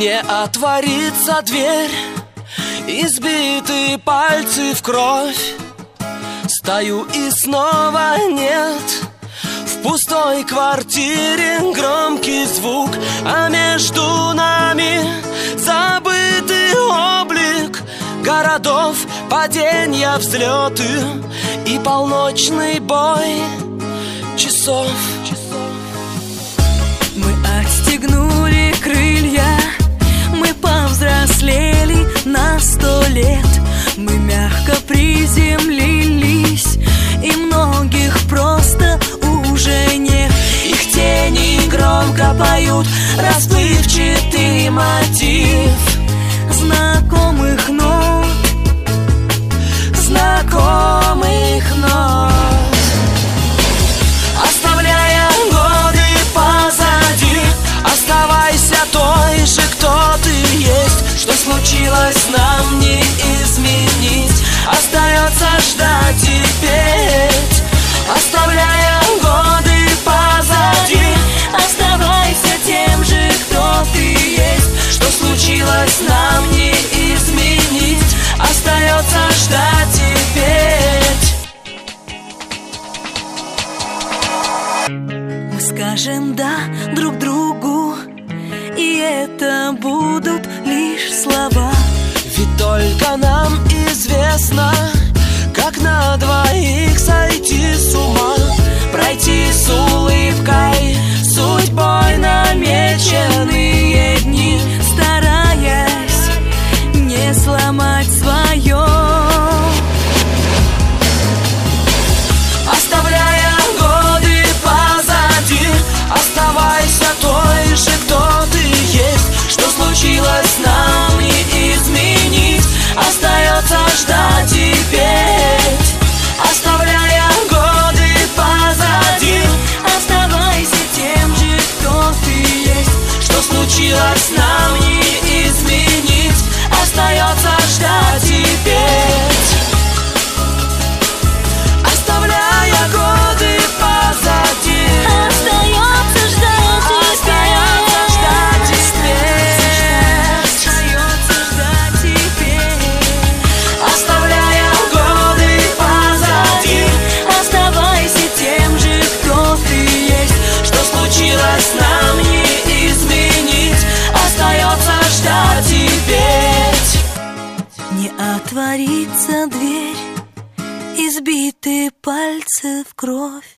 Не отворится дверь, избиты пальцы в кровь. Стою и снова нет. В пустой квартире громкий звук, а между нами забытый облик городов, падения, взлеты и полночный бой часов. Мы отстегнули крылья, мы повзрослели на 100 лет. Мы мягко приземлились, и многих просто уже нет. Их тени громко поют расплывчатый мотив знакомых нот, знакомых нот. Оставляя годы позади, оставайся той же, кто ты есть. Что случилось, нам не изменить, остается ждать и петь. Оставляя годы позади, оставайся тем же, кто ты есть. Что случилось, нам не изменить, остается ждать и петь. Мы скажем «да» друг другу, и это будут лишь слова. Ведь только нам известно, как на двоих сойти с ума, пройти с улыбкой судьбой намеченные дни, стараясь не сломать свое. Оставляя годы позади, оставайся той же, кто ты есть. Что случилось, нам не изменить, остается ждать и петь. Оставляя годы позади, оставайся тем же, кто ты есть. что случилось, нам не изменить, остается ждать и петь. Оставляя годы позади, Остается ждать и петь. остается ждать и петь. Остается ждать и петь. Оставляя годы позади, Оставайся тем же, кто ты есть. что случилось, нам не изменить, остается ждать и петь. Не отворится дверь, избитые пальцы в кровь.